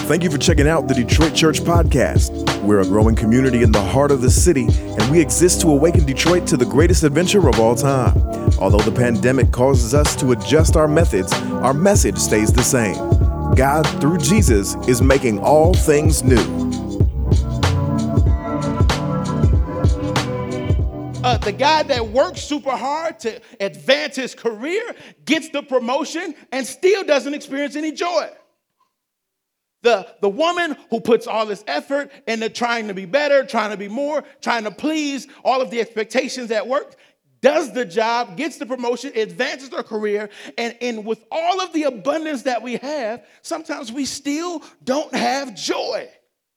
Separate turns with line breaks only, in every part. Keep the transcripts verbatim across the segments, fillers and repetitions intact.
Thank you for checking out the Detroit Church Podcast. We're a growing community in the heart of the city, and we exist to awaken Detroit to the greatest adventure of all time. Although the pandemic causes us to adjust our methods, our message stays the same. God, through Jesus, is making all things new.
Uh, the guy that works super hard to advance his career gets the promotion and still doesn't experience any joy. The, the woman who puts all this effort into trying to be better, trying to be more, trying to please all of the expectations at work, does the job, gets the promotion, advances her career, and, and with all of the abundance that we have, sometimes we still don't have joy.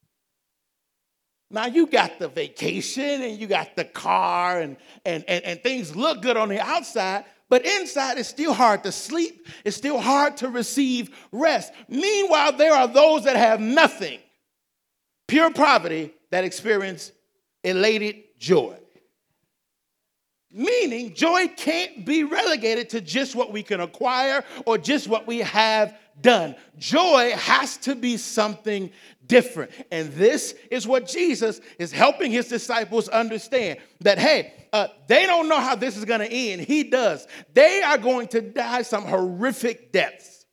Now, you got the vacation and you got the car and, and, and, and things look good on the outside, but inside it's still hard to sleep. It's still hard to receive rest. Meanwhile, there are those that have nothing, pure poverty, that experience elated joy. Meaning, joy can't be relegated to just what we can acquire or just what we have done. Joy has to be something different. And this is what Jesus is helping his disciples understand. That, hey, uh, they don't know how this is going to end. He does. They are going to die some horrific deaths.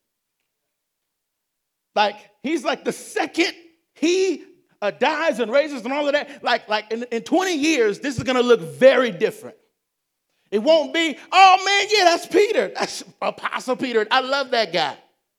Like, he's like the second he uh, dies and raises and all of that, like, like in, in twenty years, this is going to look very different. It won't be, oh, man, yeah, that's Peter. That's Apostle Peter. I love that guy.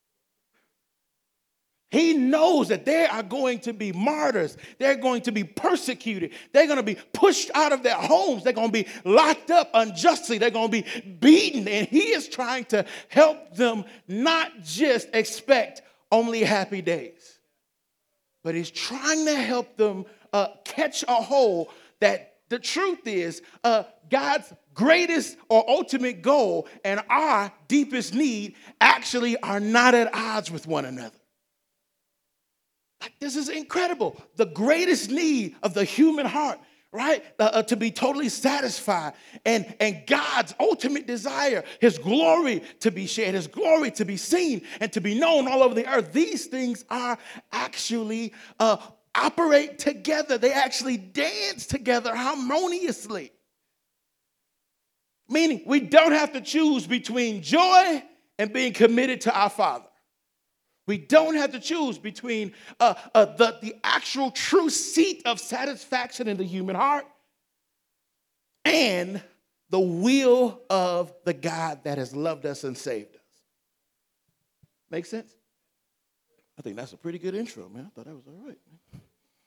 He knows that they are going to be martyrs. They're going to be persecuted. They're going to be pushed out of their homes. They're going to be locked up unjustly. They're going to be beaten. And he is trying to help them not just expect only happy days, but he's trying to help them uh, catch a hold that the truth is uh, God's greatest or ultimate goal and our deepest need actually are not at odds with one another. Like, this is incredible. The greatest need of the human heart, right? Uh, uh, to be totally satisfied. And, and God's ultimate desire, his glory to be shared, his glory to be seen and to be known all over the earth. These things are actually uh, operate together. They actually dance together harmoniously. Meaning, we don't have to choose between joy and being committed to our Father. We don't have to choose between uh, uh, the, the actual true seat of satisfaction in the human heart and the will of the God that has loved us and saved us. Make sense? I think that's a pretty good intro, man. I thought that was all right. Man.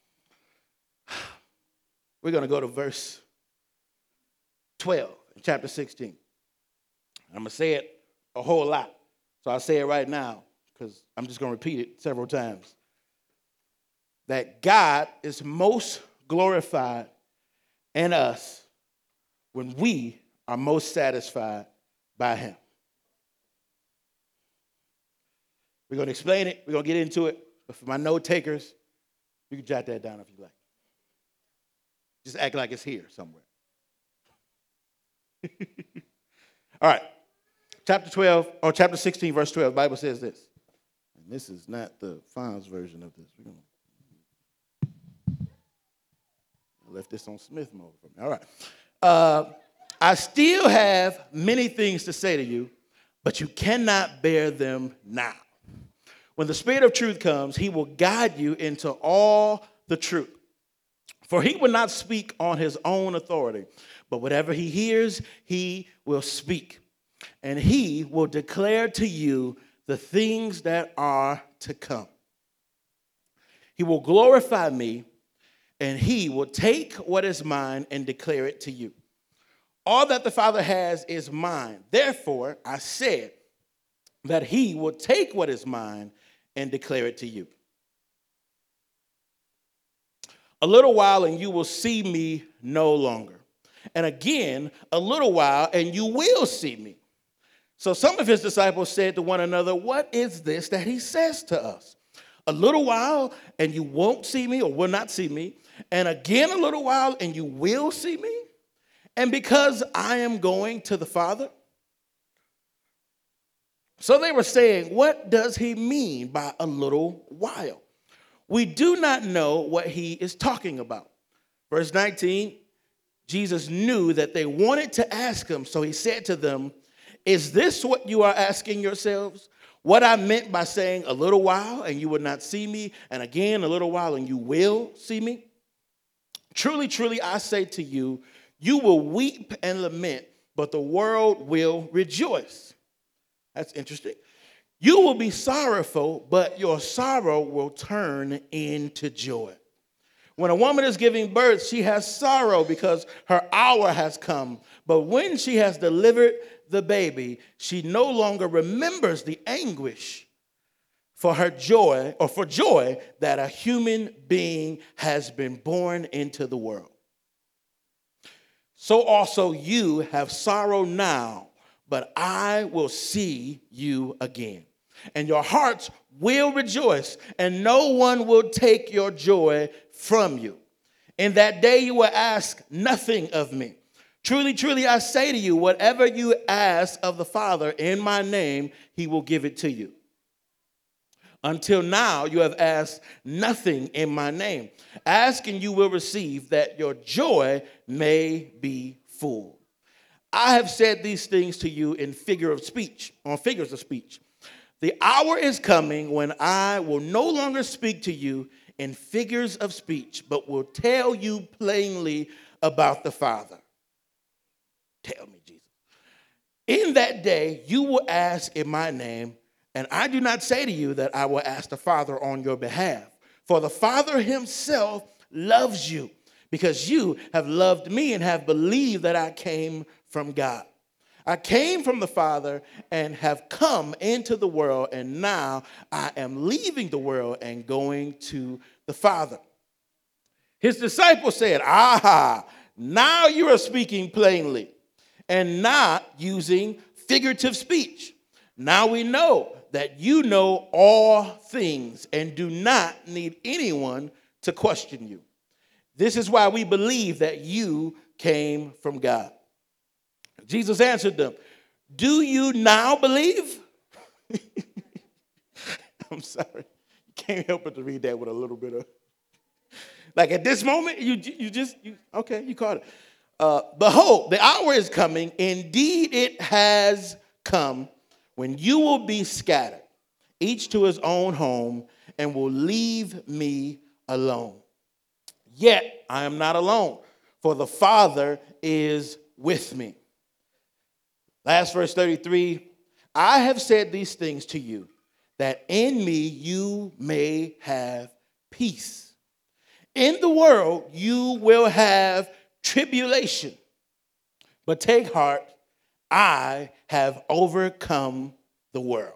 We're going to go to verse twelve in chapter sixteen. I'm going to say it a whole lot, so I'll say it right now, because I'm just going to repeat it several times. That God is most glorified in us when we are most satisfied by him. We're going to explain it. We're going to get into it. But for my note takers, you can jot that down if you like. Just act like it's here somewhere. All right. Chapter twelve, or chapter sixteen, verse twelve, the Bible says this. This is not the Fonz version of this. We're gonna... I left this on Smith mode for me. All right. Uh, I still have many things to say to you, but you cannot bear them now. When the Spirit of truth comes, he will guide you into all the truth. For he will not speak on his own authority, but whatever he hears, he will speak. And he will declare to you the things that are to come. He will glorify me, and he will take what is mine and declare it to you. All that the Father has is mine. Therefore, I said that he will take what is mine and declare it to you. A little while, and you will see me no longer. And again, a little while, and you will see me. So some of his disciples said to one another, what is this that he says to us? A little while, and you won't see me or will not see me. And again, a little while, and you will see me. And because I am going to the Father. So they were saying, what does he mean by a little while? we do not know what he is talking about. Verse nineteen, Jesus knew that they wanted to ask him, so he said to them, is this what you are asking yourselves? What I meant by saying a little while and you will not see me, and again a little while and you will see me? Truly, truly, I say to you, you will weep and lament, but the world will rejoice. That's interesting. You will be sorrowful, but your sorrow will turn into joy. When a woman is giving birth, she has sorrow because her hour has come. But when she has delivered the baby, she no longer remembers the anguish for her joy or for joy that a human being has been born into the world. So also you have sorrow now, but I will see you again. And your hearts will rejoice, and no one will take your joy from you. In that day you will ask nothing of me. Truly, truly, I say to you, whatever you ask of the Father in my name, he will give it to you. Until now, you have asked nothing in my name. Ask and you will receive, that your joy may be full. I have said these things to you in figure of speech, on figures of speech. The hour is coming when I will no longer speak to you in figures of speech, but will tell you plainly about the Father. Tell me, Jesus. In that day, you will ask in my name, and I do not say to you that I will ask the Father on your behalf. For the Father himself loves you, because you have loved me and have believed that I came from God. I came from the Father and have come into the world, and now I am leaving the world and going to the Father. His disciples said, aha, now you are speaking plainly and not using figurative speech. Now we know that you know all things and do not need anyone to question you. This is why we believe that you came from God. Jesus answered them, do you now believe? I'm sorry. You can't help but to read that with a little bit of, like at this moment, you, you just, you, okay, you caught it. Uh, Behold, the hour is coming. Indeed, it has come when you will be scattered, each to his own home, and will leave me alone. Yet I am not alone, for the Father is with me. Last verse thirty-three, I have said these things to you, that in me you may have peace. In the world you will have tribulation, but take heart, I have overcome the world.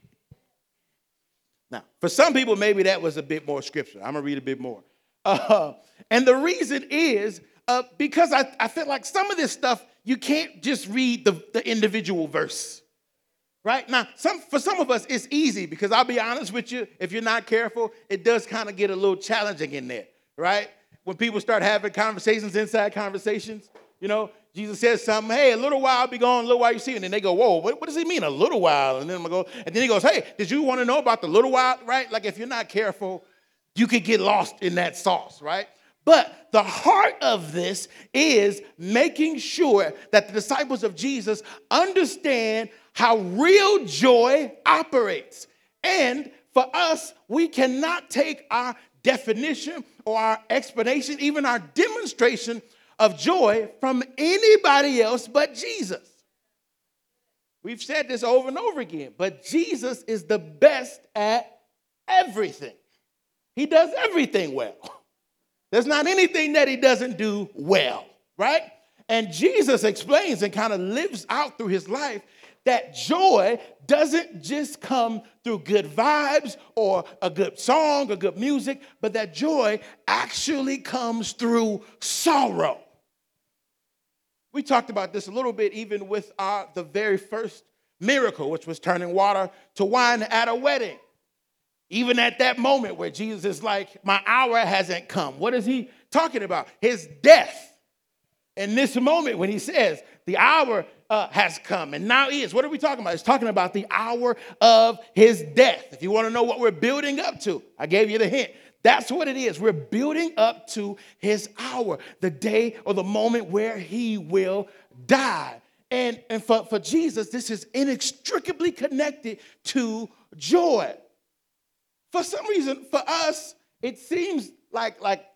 Now, for some people, maybe that was a bit more scripture. I'm going to read a bit more. Uh, and the reason is uh, because I, I feel like some of this stuff, you can't just read the, the individual verse. Right? Now, some, for some of us, it's easy because I'll be honest with you, if you're not careful, it does kind of get a little challenging in there. Right? When people start having conversations, inside conversations, you know, Jesus says something, hey, a little while I'll be gone, a little while you see, and then they go, whoa, what, what does he mean, a little while? And then I'm gonna go, and then he goes, hey, did you want to know about the little while, right? Like if you're not careful, you could get lost in that sauce, right? But the heart of this is making sure that the disciples of Jesus understand how real joy operates. And for us, we cannot take our definition or our explanation, even our demonstration of joy from anybody else but Jesus. We've said this over and over again, but Jesus is the best at everything. He does everything well. There's not anything that he doesn't do well, right? And Jesus explains and kind of lives out through his life that joy doesn't just come through good vibes or a good song or good music, but that joy actually comes through sorrow. We talked about this a little bit even with our, the very first miracle, which was turning water to wine at a wedding. Even at that moment where Jesus is like, my hour hasn't come. What is he talking about? His death. In this moment when he says, the hour uh, has come and now is. What are we talking about? It's talking about the hour of his death. If you want to know what we're building up to, I gave you the hint. That's what it is. We're building up to his hour, the day or the moment where he will die. And, and for, for Jesus, this is inextricably connected to joy. For some reason, for us, it seems like, like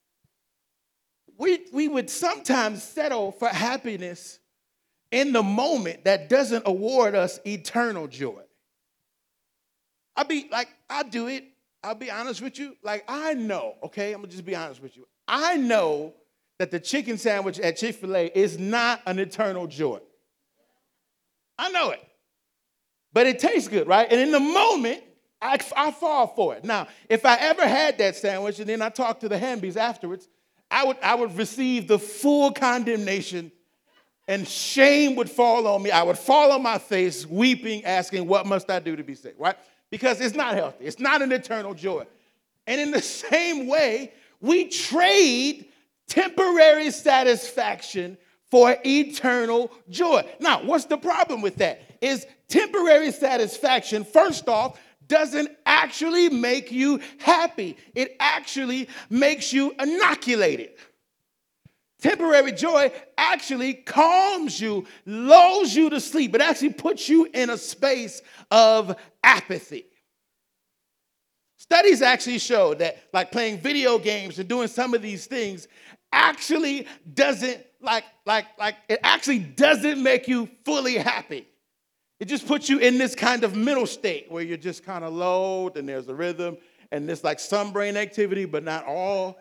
we, we would sometimes settle for happiness in the moment that doesn't award us eternal joy. I'll be like, I'll do it. I'll be honest with you. Like, I know, okay? I'm going to just be honest with you. I know that the chicken sandwich at Chick-fil-A is not an eternal joy. I know it. But it tastes good, right? And in the moment, I, I fall for it. Now, if I ever had that sandwich and then I talked to the Hambies afterwards, I would, I would receive the full condemnation and shame would fall on me. I would fall on my face, weeping, asking, what must I do to be saved, right? Because it's not healthy. It's not an eternal joy. And in the same way, we trade temporary satisfaction for eternal joy. Now, what's the problem with that? Is temporary satisfaction, first off, doesn't actually make you happy. It actually makes you inoculated. Temporary joy actually calms you, lulls you to sleep. It actually puts you in a space of apathy. Studies actually show that like playing video games and doing some of these things actually doesn't like, like, like it actually doesn't make you fully happy. It just puts you in this kind of middle state where you're just kind of low and there's a rhythm and there's like some brain activity, but not all.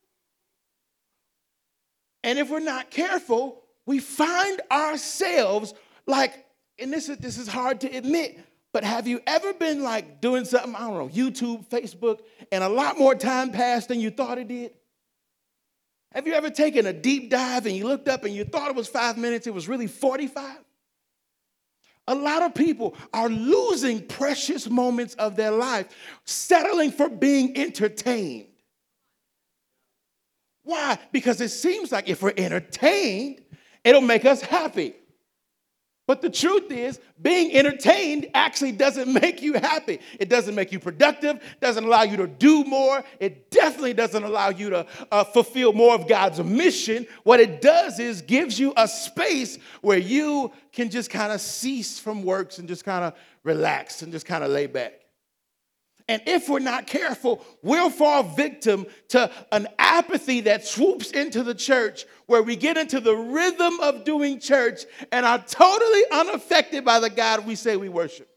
And if we're not careful, we find ourselves like, and this is, this is hard to admit, but have you ever been like doing something, I don't know, YouTube, Facebook, and a lot more time passed than you thought it did? Have you ever taken a deep dive and you looked up and you thought it was five minutes, it was really forty-five? A lot of people are losing precious moments of their life, settling for being entertained. Why? Because it seems like if we're entertained, it'll make us happy. But the truth is, being entertained actually doesn't make you happy. It doesn't make you productive, doesn't allow you to do more. It definitely doesn't allow you to uh, fulfill more of God's mission. What it does is gives you a space where you can just kind of cease from works and just kind of relax and just kind of lay back. And if we're not careful, we'll fall victim to an apathy that swoops into the church where we get into the rhythm of doing church and are totally unaffected by the God we say we worship.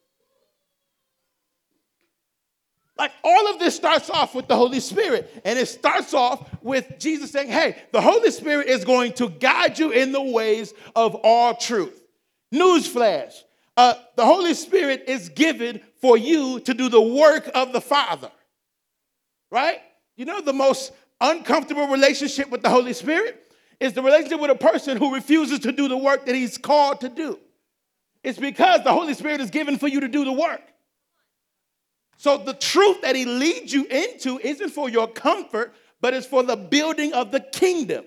Like all of this starts off with the Holy Spirit. And it starts off with Jesus saying, hey, the Holy Spirit is going to guide you in the ways of all truth. Newsflash. Uh, the Holy Spirit is given for you to do the work of the Father, right? You know, the most uncomfortable relationship with the Holy Spirit is the relationship with a person who refuses to do the work that he's called to do. It's because the Holy Spirit is given for you to do the work. So the truth that he leads you into isn't for your comfort, but it's for the building of the kingdom.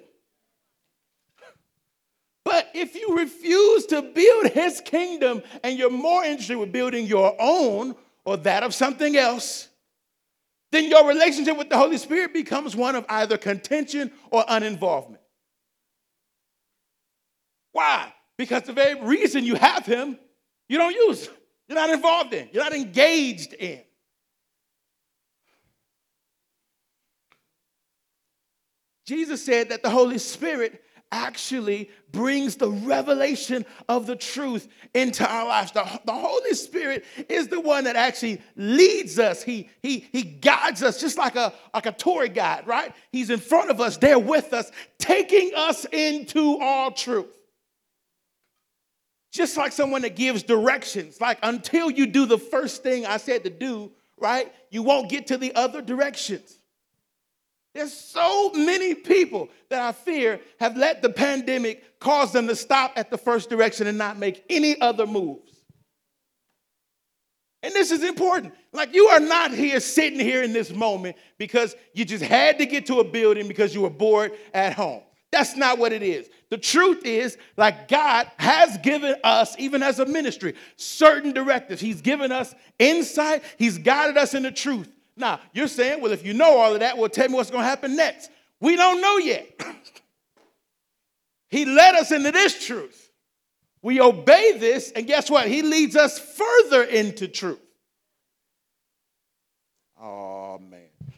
But if you refuse to build his kingdom and you're more interested with building your own or that of something else, then your relationship with the Holy Spirit becomes one of either contention or uninvolvement. Why? Because the very reason you have him, you don't use. You're not involved in. You're not engaged in. Jesus said that the Holy Spirit actually brings the revelation of the truth into our lives. The, the Holy Spirit is the one that actually leads us. He, he, he guides us just like a, like a tour guide, right? He's in front of us, there with us, taking us into all truth. Just like someone that gives directions, like until you do the first thing I said to do, right, you won't get to the other directions. There's so many people that I fear have let the pandemic cause them to stop at the first direction and not make any other moves. And this is important. Like you are not here sitting here in this moment because you just had to get to a building because you were bored at home. That's not what it is. The truth is, like God has given us, even as a ministry, certain directives. He's given us insight. He's guided us in the truth. Now, you're saying, well, if you know all of that, well, tell me what's going to happen next. We don't know yet. He led us into this truth. We obey this, and guess what? He leads us further into truth. Oh, man.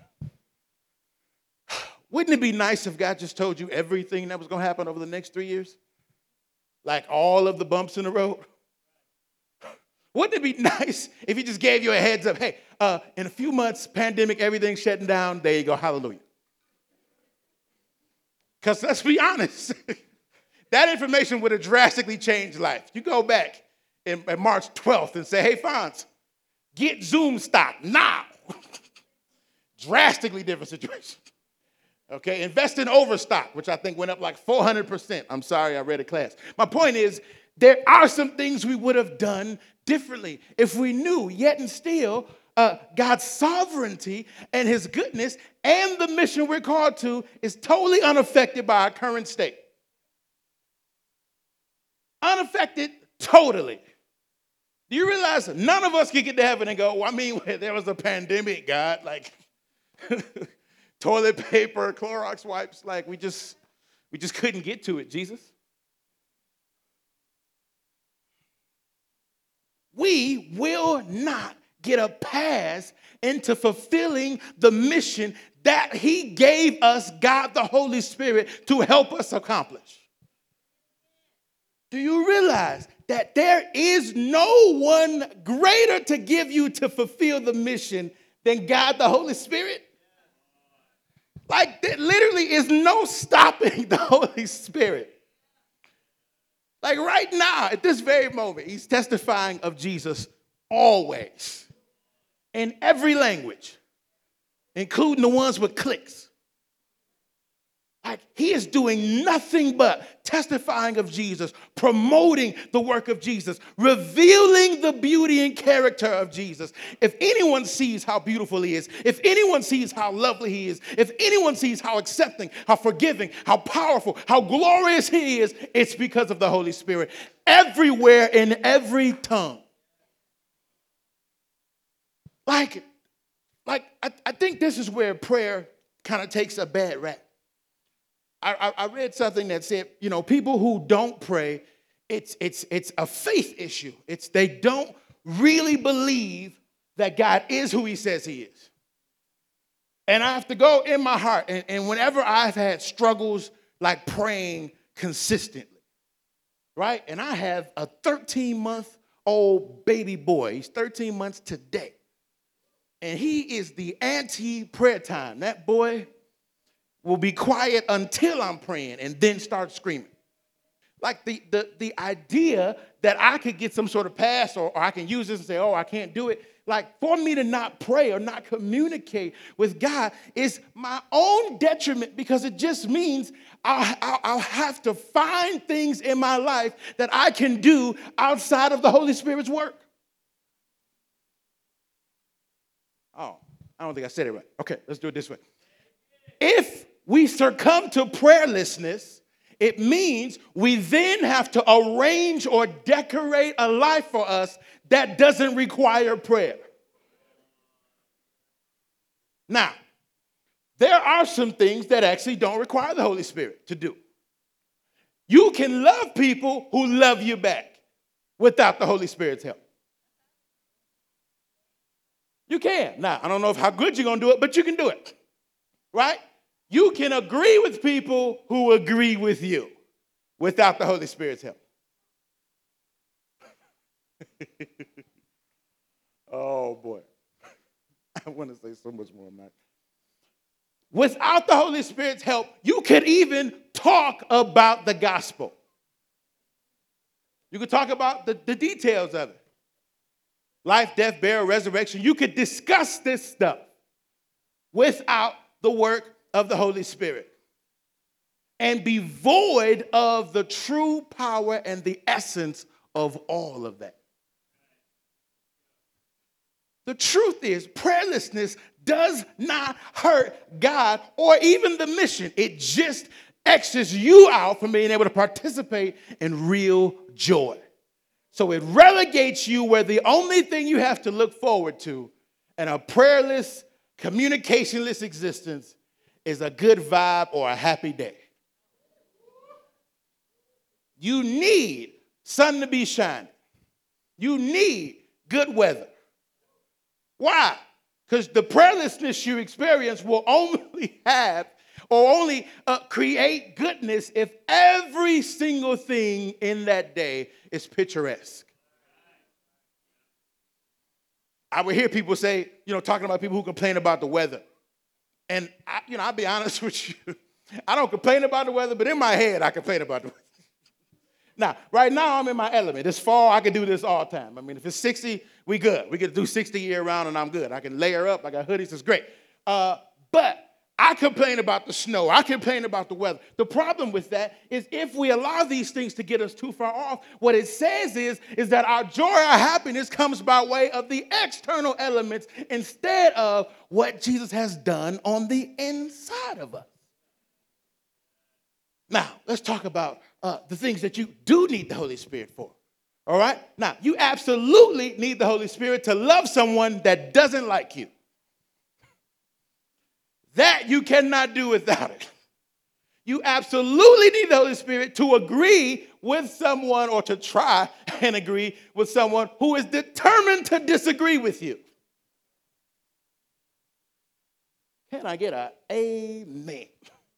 Wouldn't it be nice if God just told you everything that was going to happen over the next three years? Like all of the bumps in the road? Wouldn't it be nice if he just gave you a heads up? Hey, uh, in a few months, pandemic, everything's shutting down. There you go. Hallelujah. Because let's be honest. That information would have drastically changed life. You go back in, in March twelfth and say, hey, Fonz, get Zoom stock now. Drastically different situation. Okay, invest in Overstock, which I think went up like four hundred percent. I'm sorry, I read a class. My point is, there are some things we would have done differently if we knew, yet and still, uh, God's sovereignty and his goodness and the mission we're called to is totally unaffected by our current state. Unaffected totally. Do you realize none of us can get to heaven and go, well, I mean, there was a pandemic, God, like toilet paper, Clorox wipes, like we just, we just couldn't get to it, Jesus. We will not get a pass into fulfilling the mission that he gave us, God the Holy Spirit, to help us accomplish. Do you realize that there is no one greater to give you to fulfill the mission than God the Holy Spirit? Like, there literally is no stopping the Holy Spirit. Like right now, at this very moment, he's testifying of Jesus always, in every language, including the ones with clicks. Like he is doing nothing but testifying of Jesus, promoting the work of Jesus, revealing the beauty and character of Jesus. If anyone sees how beautiful he is, if anyone sees how lovely he is, if anyone sees how accepting, how forgiving, how powerful, how glorious he is, it's because of the Holy Spirit. Everywhere in every tongue. Like, like I, I think this is where prayer kind of takes a bad rap. I, I read something that said, you know, people who don't pray, it's it's it's a faith issue. It's they don't really believe that God is who he says he is. And I have to go in my heart, and, and whenever I've had struggles like praying consistently, right? And I have a thirteen-month-old baby boy. He's thirteen months today. And he is the anti-prayer time. That boy will be quiet until I'm praying and then start screaming. Like the, the, the idea that I could get some sort of pass or, or I can use this and say, oh, I can't do it. Like for me to not pray or not communicate with God is my own detriment because it just means I'll, I'll, I'll have to find things in my life that I can do outside of the Holy Spirit's work. Oh, I don't think I said it right. Okay, let's do it this way. If we succumb to prayerlessness, it means we then have to arrange or decorate a life for us that doesn't require prayer. Now, there are some things that actually don't require the Holy Spirit to do. You can love people who love you back without the Holy Spirit's help. You can. Now, I don't know if how good you're going to do it, but you can do it, right? You can agree with people who agree with you without the Holy Spirit's help. Oh, boy. I want to say so much more than that. Without the Holy Spirit's help, you could even talk about the gospel. You could talk about the, the details of it. Life, death, burial, resurrection. You could discuss this stuff without the work of the Holy Spirit and be void of the true power and the essence of all of that. The truth is, prayerlessness does not hurt God or even the mission. It just X's you out from being able to participate in real joy. So it relegates you where the only thing you have to look forward to in a prayerless, communicationless existence is a good vibe or a happy day. You need sun to be shining. You need good weather. Why? Because the prayerlessness you experience will only have or only uh, create goodness if every single thing in that day is picturesque. I would hear people say, you know, talking about people who complain about the weather. And, I, you know, I'll be honest with you. I don't complain about the weather, but in my head, I complain about the weather. Now, right now, I'm in my element. It's fall. I can do this all the time. I mean, if it's sixty, we good. We can do sixty year round, and I'm good. I can layer up. I got hoodies. It's great. Uh, but I complain about the snow. I complain about the weather. The problem with that is if we allow these things to get us too far off, what it says is, is that our joy, our happiness comes by way of the external elements instead of what Jesus has done on the inside of us. Now, let's talk about uh, the things that you do need the Holy Spirit for. All right? Now, you absolutely need the Holy Spirit to love someone that doesn't like you. That you cannot do without it. You absolutely need the Holy Spirit to agree with someone or to try and agree with someone who is determined to disagree with you. Can I get an amen?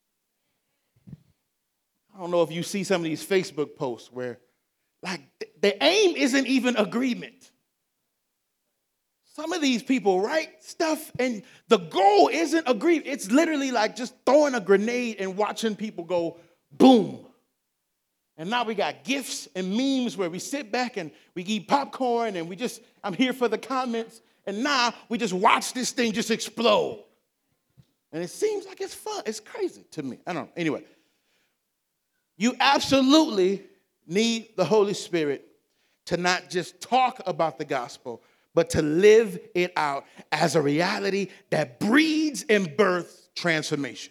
I don't know if you see some of these Facebook posts where, like, the aim isn't even agreement. Some of these people write stuff and the goal isn't agreement. It's literally like just throwing a grenade and watching people go boom. And now we got GIFs and memes where we sit back and we eat popcorn and we just, I'm here for the comments. And now we just watch this thing just explode. And it seems like it's fun. It's crazy to me. I don't know. Anyway. You absolutely need the Holy Spirit to not just talk about the gospel, but to live it out as a reality that breeds and births transformation.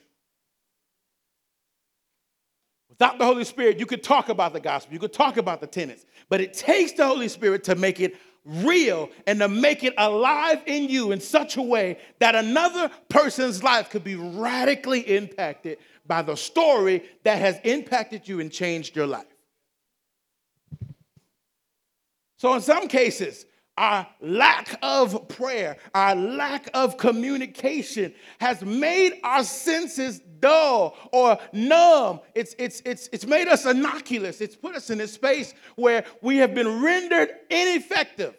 Without the Holy Spirit, you could talk about the gospel, you could talk about the tenets, but it takes the Holy Spirit to make it real and to make it alive in you in such a way that another person's life could be radically impacted by the story that has impacted you and changed your life. So in some cases, our lack of prayer, our lack of communication has made our senses dull or numb. It's, it's, it's, it's made us innocuous. It's put us in a space where we have been rendered ineffective.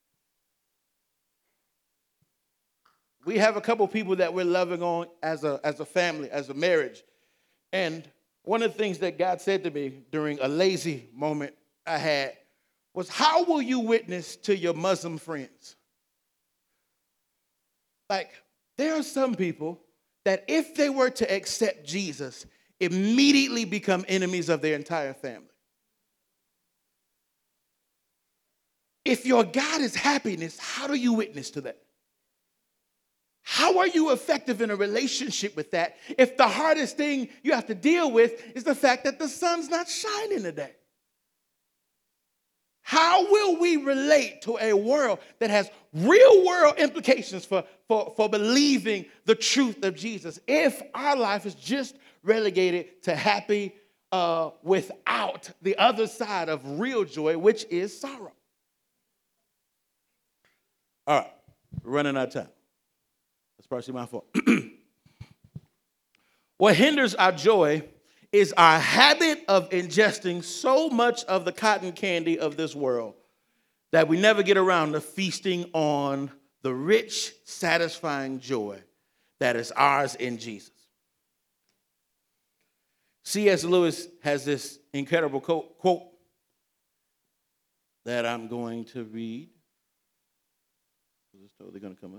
We have a couple people that we're loving on as a, as a family, as a marriage. And one of the things that God said to me during a lazy moment I had was, how will you witness to your Muslim friends? Like, there are some people that if they were to accept Jesus, immediately become enemies of their entire family. If your God is happiness, how do you witness to that? How are you effective in a relationship with that if the hardest thing you have to deal with is the fact that the sun's not shining today? How will we relate to a world that has real world implications for, for, for believing the truth of Jesus if our life is just relegated to happy uh, without the other side of real joy, which is sorrow? All right, we're running out of time. That's partially my fault. What hinders our joy is our habit of ingesting so much of the cotton candy of this world that we never get around to feasting on the rich, satisfying joy that is ours in Jesus. C S Lewis has this incredible quote that I'm going to read. Is this totally going to come up?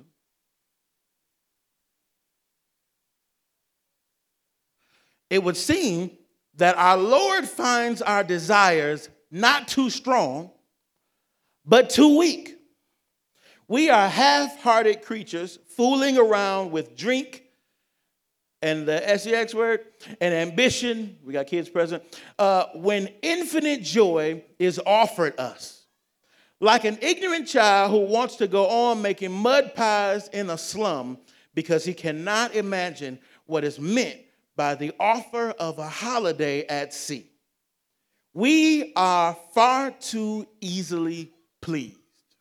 It would seem that our Lord finds our desires not too strong, but too weak. We are half-hearted creatures fooling around with drink and the S E X word and ambition. We got kids present. Uh, when infinite joy is offered us. Like an ignorant child who wants to go on making mud pies in a slum because he cannot imagine what is meant by the offer of a holiday at sea. We are far too easily pleased.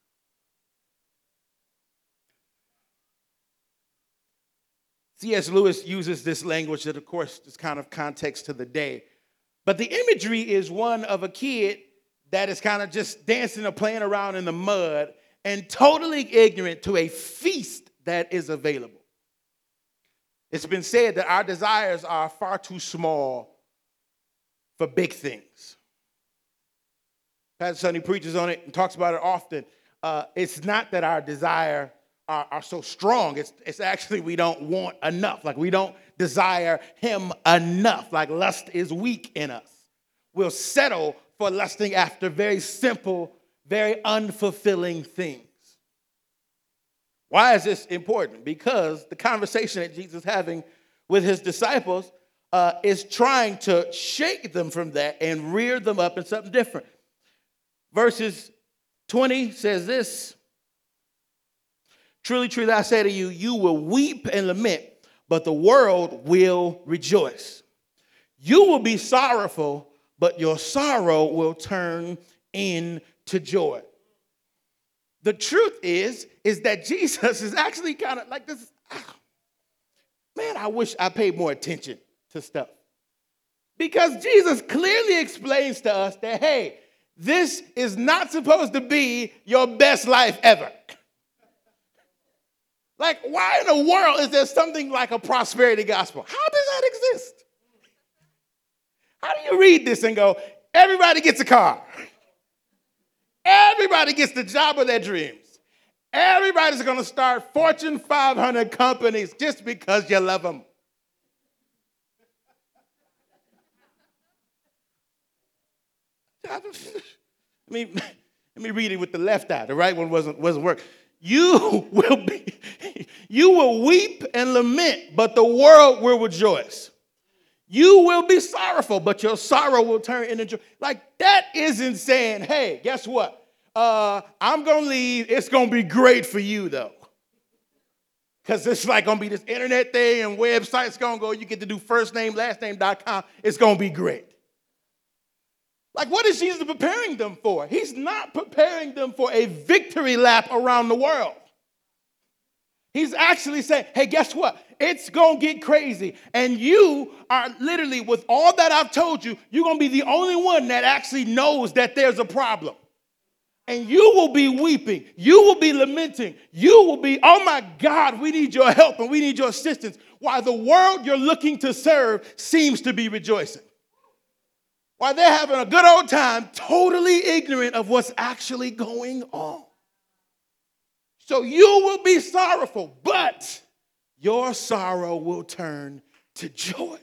C S Lewis uses this language that, of course, is kind of context to the day. But the imagery is one of a kid that is kind of just dancing or playing around in the mud and totally ignorant to a feast that is available. It's been said that our desires are far too small for big things. Pastor Sonny preaches on it and talks about it often. Uh, it's not that our desire are, are so strong. It's, it's actually we don't want enough. Like we don't desire him enough. Like lust is weak in us. We'll settle for lusting after very simple, very unfulfilling things. Why is this important? Because the conversation that Jesus is having with his disciples uh, is trying to shake them from that and rear them up in something different. Verses twenty says this: truly, truly, I say to you, you will weep and lament, but the world will rejoice. You will be sorrowful, but your sorrow will turn into joy. The truth is, is that Jesus is actually kind of like this. Man, I wish I paid more attention to stuff. Because Jesus clearly explains to us that, hey, this is not supposed to be your best life ever. Like, why in the world is there something like a prosperity gospel? How does that exist? How do you read this and go, everybody gets a car. Everybody gets the job of their dreams. Everybody's going to start Fortune five hundred companies just because you love them. Let me, let me read it with the left eye. The right one wasn't, wasn't working. You will be, you will weep and lament, but the world will rejoice. You will be sorrowful, but your sorrow will turn into joy. Like, that isn't saying, hey, guess what? Uh, I'm going to leave. It's going to be great for you, though. Because it's like going to be this internet thing and websites going to go. You get to do first name, last name dot com. It's going to be great. Like, what is Jesus preparing them for? He's not preparing them for a victory lap around the world. He's actually saying, hey, guess what? It's going to get crazy. And you are literally, with all that I've told you, you're going to be the only one that actually knows that there's a problem. And you will be weeping. You will be lamenting. You will be, oh my God, we need your help and we need your assistance. While the world you're looking to serve seems to be rejoicing. While they're having a good old time, totally ignorant of what's actually going on. So you will be sorrowful, but your sorrow will turn to joy.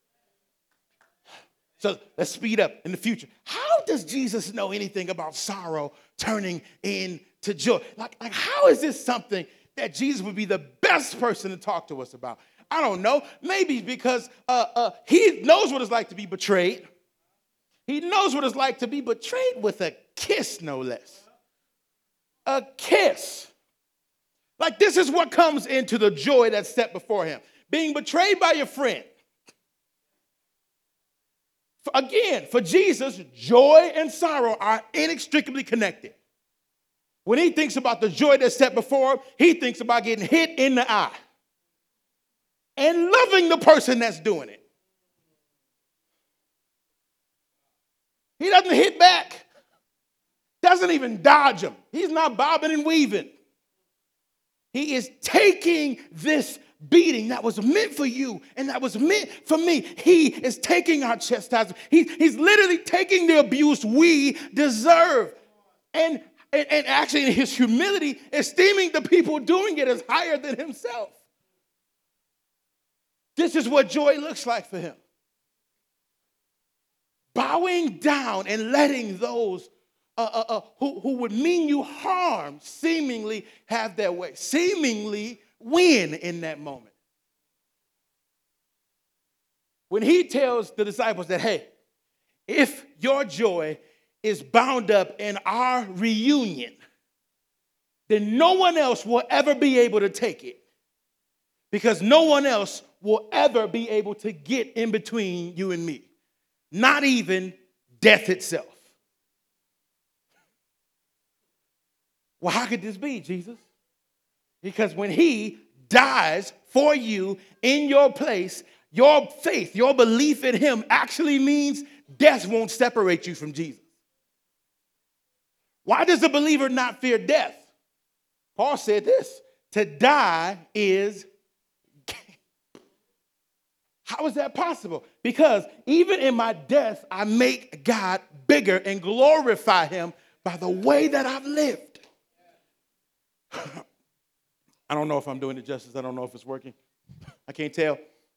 So let's speed up in the future. How does Jesus know anything about sorrow turning into joy? Like, like how is this something that Jesus would be the best person to talk to us about? I don't know. Maybe because uh, uh, he knows what it's like to be betrayed. He knows what it's like to be betrayed with a kiss, no less. A kiss. Like, this is what comes into the joy that's set before him. Being betrayed by your friend. Again, for Jesus, joy and sorrow are inextricably connected. When he thinks about the joy that's set before him, he thinks about getting hit in the eye and loving the person that's doing it. He doesn't hit back. Doesn't even dodge him. He's not bobbing and weaving. He is taking this beating that was meant for you and that was meant for me. He is taking our chastisement. He, he's literally taking the abuse we deserve. And, and, and actually in his humility, esteeming the people doing it as higher than himself. This is what joy looks like for him. Bowing down and letting those uh, uh, uh, who, who would mean you harm seemingly have their way, seemingly win in that moment. When he tells the disciples that, hey, if your joy is bound up in our reunion, then no one else will ever be able to take it. because no one else will ever be able to get in between you and me, not even death itself. Well, how could this be, Jesus? Because when he dies for you in your place, your faith, your belief in him actually means death won't separate you from Jesus. Why does the believer not fear death? Paul said this, to die is gain. How is that possible? Because even in my death, I make God bigger and glorify him by the way that I've lived. I don't know if I'm doing it justice. I don't know if it's working. I can't tell.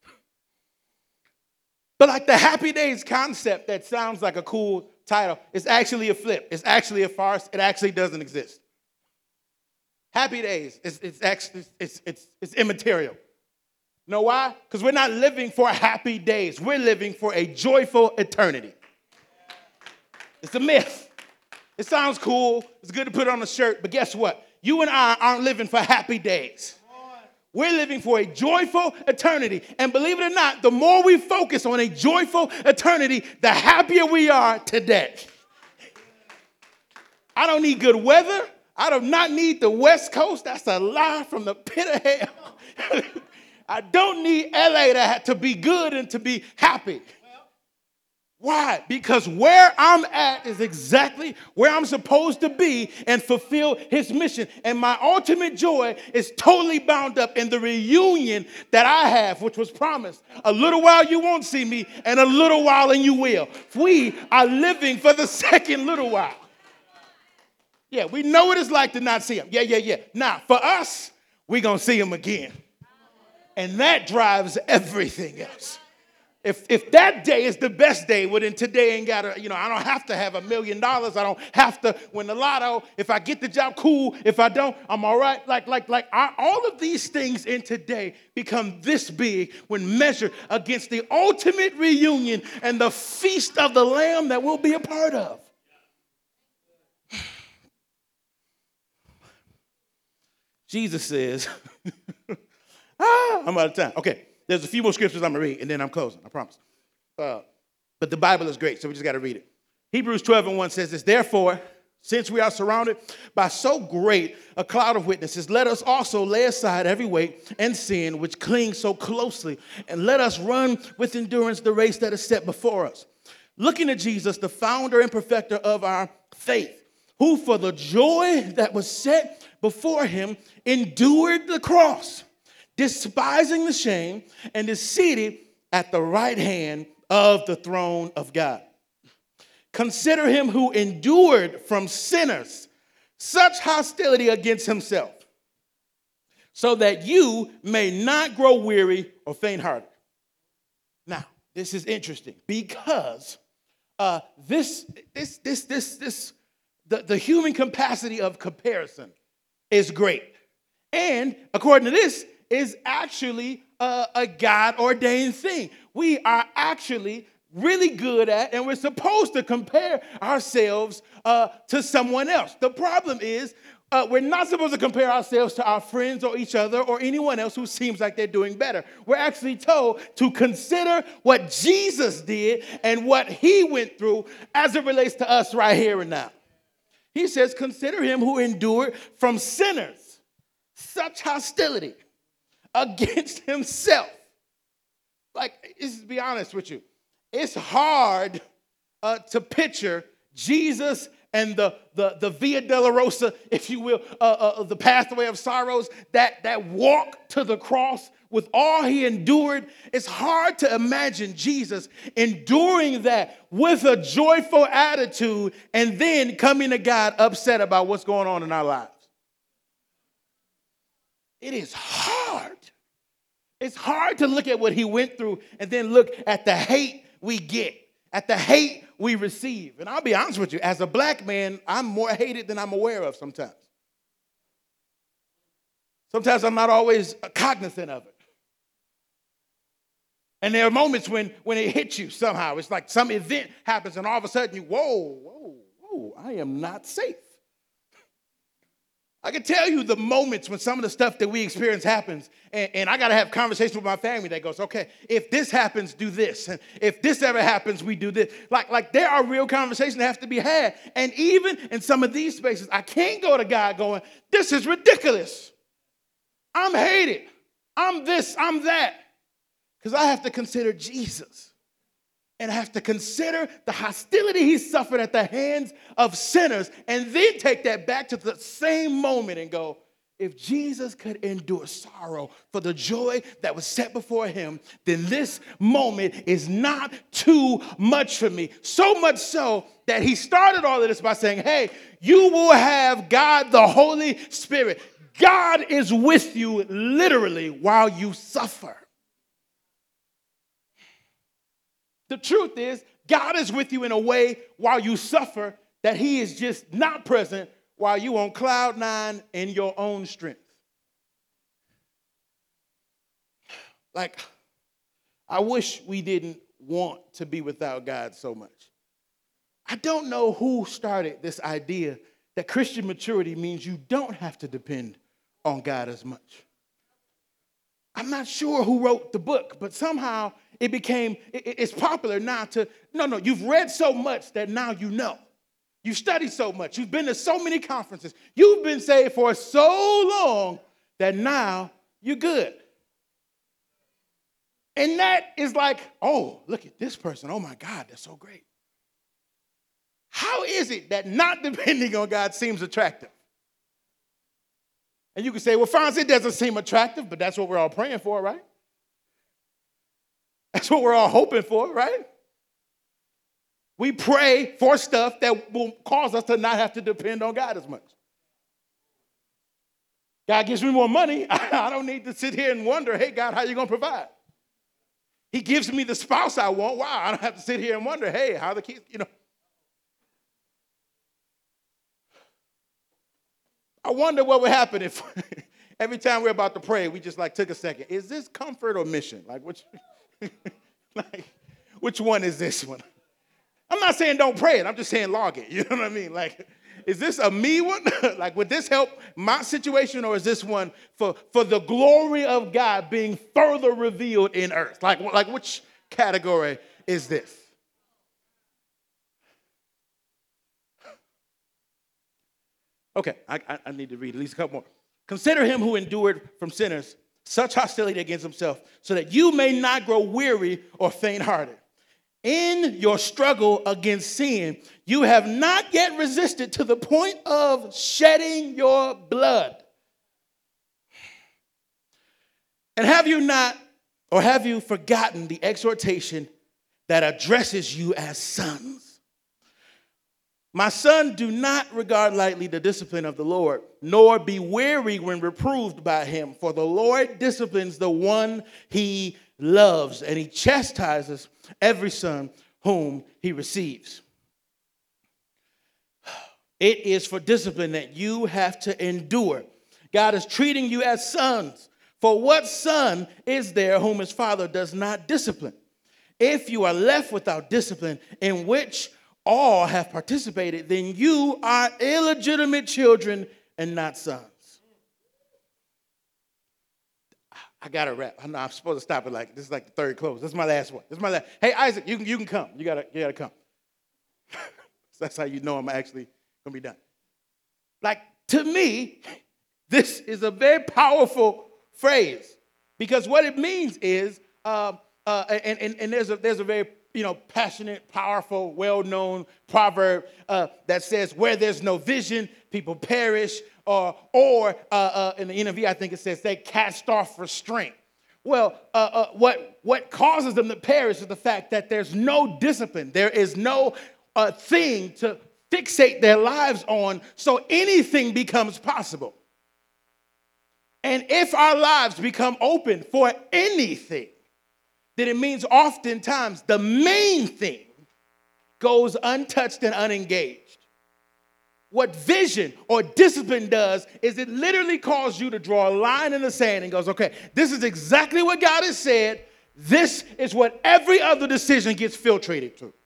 But like the Happy Days concept that sounds like a cool title, it's actually a flip. It's actually a farce. It actually doesn't exist. Happy Days, it's, it's actually it's, it's, it's immaterial. Know why? Because we're not living for happy days. We're living for a joyful eternity. It's a myth. It sounds cool. It's good to put on a shirt. But guess what? You and I aren't living for happy days. We're living for a joyful eternity. And believe it or not, the more we focus on a joyful eternity, the happier we are today. I don't need good weather. I do not need the West Coast. That's a lie from the pit of hell. I don't need L A to, to be good and to be happy. Why? Because where I'm at is exactly where I'm supposed to be and fulfill his mission. And my ultimate joy is totally bound up in the reunion that I have, which was promised. A little while you won't see me, and a little while and you will. We are living for the second little while. Yeah, we know what it's like to not see him. Yeah, yeah, yeah. Now, for us, we're going to see him again. And that drives everything else. If if that day is the best day, well, then today ain't got to, you know, I don't have to have a million dollars. I don't have to win the lotto. If I get the job, cool. If I don't, I'm all right. Like, like, like I, all of these things in today become this big when measured against the ultimate reunion and the feast of the Lamb that we'll be a part of. Jesus says, ah, I'm out of time. Okay. There's a few more scriptures I'm going to read, and then I'm closing, I promise. Uh, but the Bible is great, so we just got to read it. Hebrews twelve and one says this, therefore, since we are surrounded by so great a cloud of witnesses, let us also lay aside every weight and sin which clings so closely, and let us run with endurance the race that is set before us. Looking at Jesus, the founder and perfecter of our faith, who for the joy that was set before him endured the cross, despising the shame, and is seated at the right hand of the throne of God. Consider him who endured from sinners such hostility against himself, so that you may not grow weary or faint-hearted. Now, this is interesting because uh, this, this, this, this, this, the, the human capacity of comparison is great. And according to this, is actually a, a God-ordained thing. We are actually really good at, and we're supposed to compare ourselves uh, to someone else. The problem is uh, we're not supposed to compare ourselves to our friends or each other or anyone else who seems like they're doing better. We're actually told to consider what Jesus did and what he went through as it relates to us right here and now. He says, consider him who endured from sinners such hostility against himself. Like, let's be honest with you. It's hard uh, to picture Jesus and the, the, the Via Dolorosa, if you will, uh, uh, the pathway of sorrows, that, that walk to the cross with all he endured. It's hard to imagine Jesus enduring that with a joyful attitude and then coming to God upset about what's going on in our lives. It is hard. It's hard to look at what he went through and then look at the hate we get, at the hate we receive. And I'll be honest with you, as a black man, I'm more hated than I'm aware of sometimes. Sometimes I'm not always cognizant of it. And there are moments when, when it hits you somehow. It's like some event happens and all of a sudden you, whoa, whoa, whoa, I am not safe. I can tell you the moments when some of the stuff that we experience happens, and, and I got to have conversations with my family that goes, okay, if this happens, do this. And if this ever happens, we do this. Like, like there are real conversations that have to be had. And even in some of these spaces, I can't go to God going, this is ridiculous. I'm hated. I'm this, I'm that. Because I have to consider Jesus. And I have to consider the hostility he suffered at the hands of sinners, and then take that back to the same moment and go, if Jesus could endure sorrow for the joy that was set before him, then this moment is not too much for me. So much so that he started all of this by saying, hey, you will have God, the Holy Spirit. God is with you literally while you suffer. The truth is, God is with you in a way while you suffer that he is just not present while you on cloud nine in your own strength. Like, I wish we didn't want to be without God so much. I don't know who started this idea that Christian maturity means you don't have to depend on God as much. I'm not sure who wrote the book, but somehow it became, it's popular now to, no, no, you've read so much that now you know. You studied so much. You've been to so many conferences. You've been saved for so long that now you're good. And that is like, oh, look at this person. Oh, my God, they're so great. How is it that not depending on God seems attractive? And you can say, well, Franz, it doesn't seem attractive, but that's what we're all praying for, right? That's what we're all hoping for, right? We pray for stuff that will cause us to not have to depend on God as much. God gives me more money. I don't need to sit here and wonder, hey, God, how are you going to provide? He gives me the spouse I want. Wow, I don't have to sit here and wonder, hey, how are the kids, you know. I wonder what would happen if every time we're about to pray, we just like took a second. Is this comfort or mission? Like which, like, which one is this one? I'm not saying don't pray it. I'm just saying log it. You know what I mean? Like, is this a me one? Like, would this help my situation, or is this one for, for the glory of God being further revealed in earth? Like, like which category is this? Okay, I, I, I need to read at least a couple more. Consider him who endured from sinners such hostility against himself, so that you may not grow weary or faint-hearted. In your struggle against sin, you have not yet resisted to the point of shedding your blood. And have you not, or have you forgotten the exhortation that addresses you as sons? My son, do not regard lightly the discipline of the Lord, nor be weary when reproved by him. For the Lord disciplines the one he loves, and he chastises every son whom he receives. It is for discipline that you have to endure. God is treating you as sons. For what son is there whom his father does not discipline? If you are left without discipline, in which all have participated, then you are illegitimate children and not sons. I got to wrap. I know I'm supposed to stop it like, this is like the third close. This is my last one. This is my last. Hey, Isaac, you can, you can come. You got to you gotta come. That's how you know I'm actually going to be done. Like, to me, this is a very powerful phrase, because what it means is, uh, uh, and, and, and there's a, there's a very you know, passionate, powerful, well-known proverb uh, that says, where there's no vision, people perish, or, or uh, uh, in the N I V, I think it says, they cast off restraint. Well, uh, uh, what, what causes them to perish is the fact that there's no discipline. There is no uh, thing to fixate their lives on, so anything becomes possible. And if our lives become open for anything, then it means oftentimes the main thing goes untouched and unengaged. What vision or discipline does is it literally calls you to draw a line in the sand and goes, okay, this is exactly what God has said. This is what every other decision gets filtrated to.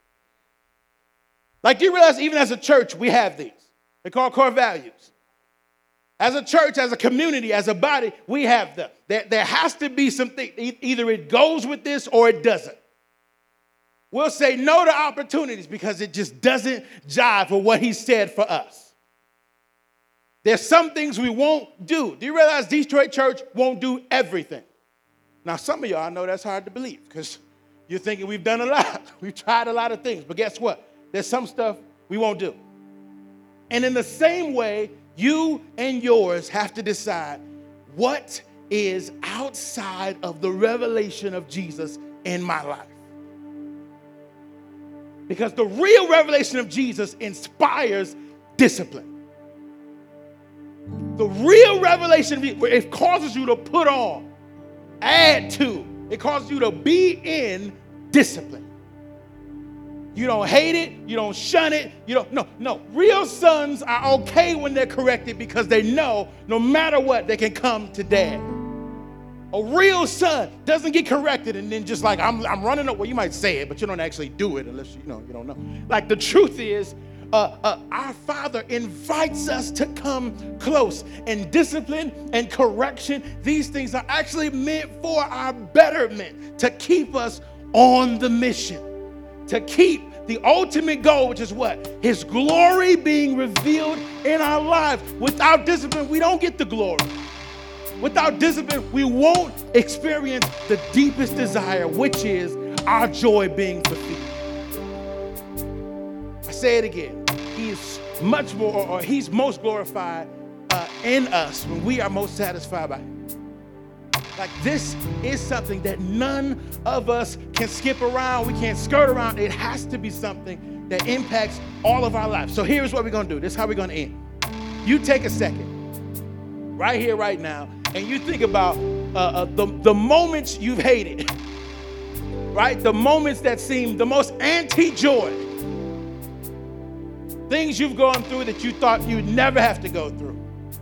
Like, do you realize even as a church, we have these? They're called core values. As a church, as a community, as a body, we have them. There, there has to be something. Either it goes with this or it doesn't. We'll say no to opportunities because it just doesn't jive with what he said for us. There's some things we won't do. Do you realize Detroit Church won't do everything? Now, some of y'all, I know that's hard to believe because you're thinking we've done a lot. We've tried a lot of things. But guess what? There's some stuff we won't do. And in the same way, you and yours have to decide what is outside of the revelation of Jesus in my life. Because the real revelation of Jesus inspires discipline. The real revelation, it causes you to put on, add to, it causes you to be in discipline. You don't hate it. You don't shun it. You don't, no, no. Real sons are okay when they're corrected because they know no matter what, they can come to dad. A real son doesn't get corrected and then just like, I'm, I'm running up. Well, you might say it, but you don't actually do it unless you, you know, you don't know. Like the truth is, uh, uh, our Father invites us to come close. And discipline and correction, these things are actually meant for our betterment, to keep us on the mission. To keep the ultimate goal, which is what? His glory being revealed in our lives. Without discipline, we don't get the glory. Without discipline, we won't experience the deepest desire, which is our joy being fulfilled. I say it again. He is much more, or he's most glorified uh, in us when we are most satisfied by him. Like this is something that none of us can skip around. We can't skirt around. It has to be something that impacts all of our lives. So here's what we're going to do. This is how we're going to end. You take a second right here, right now, and you think about uh, uh, the, the moments you've hated, right? The moments that seem the most anti-joy. Things you've gone through that you thought you'd never have to go through.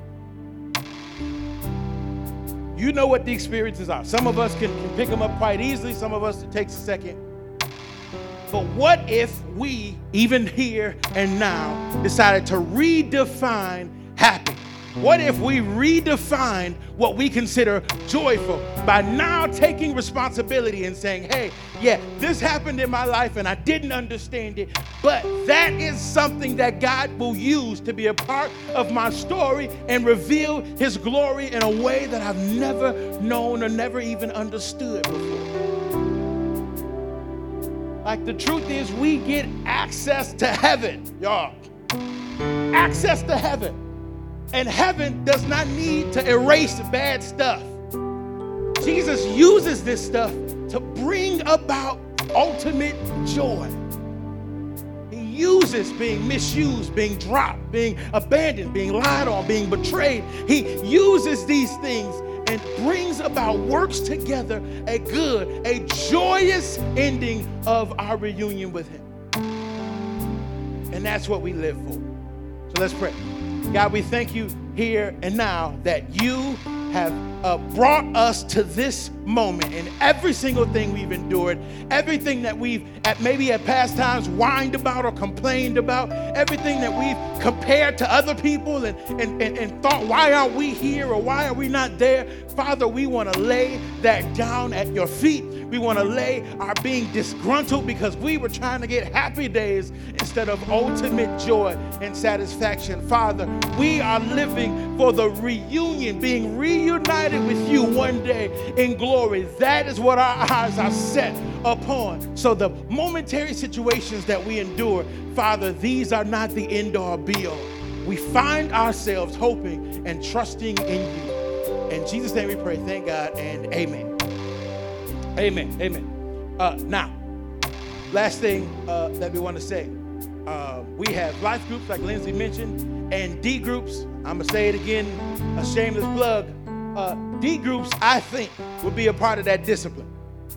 You know what the experiences are. Some of us can, can pick them up quite easily. Some of us, it takes a second. But what if we, even here and now, decided to redefine happy? What if we redefined what we consider joyful by now taking responsibility and saying, hey, yeah, this happened in my life and I didn't understand it, but that is something that God will use to be a part of my story and reveal his glory in a way that I've never known or never even understood before. Like the truth is, we get access to heaven, y'all. Access to heaven. And heaven does not need to erase bad stuff. Jesus uses this stuff to bring about ultimate joy. He uses being misused, being dropped, being abandoned, being lied on, being betrayed. He uses these things and brings about, works together, a good, a joyous ending of our reunion with him. And that's what we live for. So let's pray. God, we thank you here and now that you have uh, brought us to this moment in every single thing we've endured, everything that we've at maybe at past times whined about or complained about, everything that we've compared to other people and, and, and, and thought, why aren't we here or why are we not there? Father, we want to lay that down at your feet. We want to lay our being disgruntled because we were trying to get happy days instead of ultimate joy and satisfaction. Father, we are living for the reunion, being reunited with you one day in glory. That is what our eyes are set upon. So the momentary situations that we endure, Father, these are not the end-all be-all. We find ourselves hoping and trusting in you. In Jesus' name we pray. Thank God and amen. Amen. Amen. Uh, now, last thing uh, that we want to say. Uh, we have life groups, like Lindsay mentioned, and D groups. I'm going to say it again, a shameless plug. Uh, D groups, I think, will be a part of that discipline.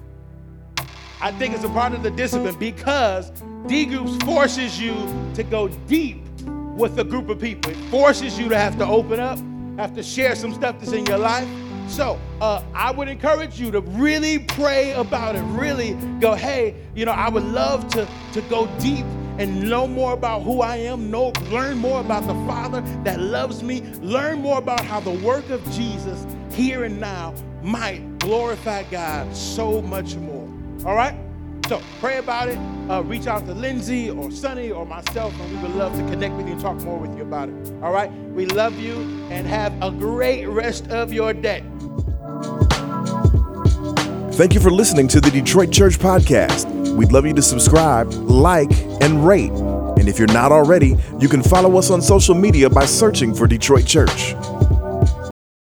I think it's a part of the discipline because D groups forces you to go deep with a group of people. It forces you to have to open up, have to share some stuff that's in your life. So uh, I would encourage you to really pray about it, really go, hey, you know, I would love to, to go deep and know more about who I am, know, learn more about the Father that loves me, learn more about how the work of Jesus here and now might glorify God so much more. All right? So pray about it. Uh, reach out to Lindsay or Sonny or myself, and we would love to connect with you and talk more with you about it. All right? We love you, and have a great rest of your day.
Thank you for listening to the Detroit Church Podcast. We'd love you to subscribe, like, and rate. And if you're not already, you can follow us on social media by searching for Detroit Church.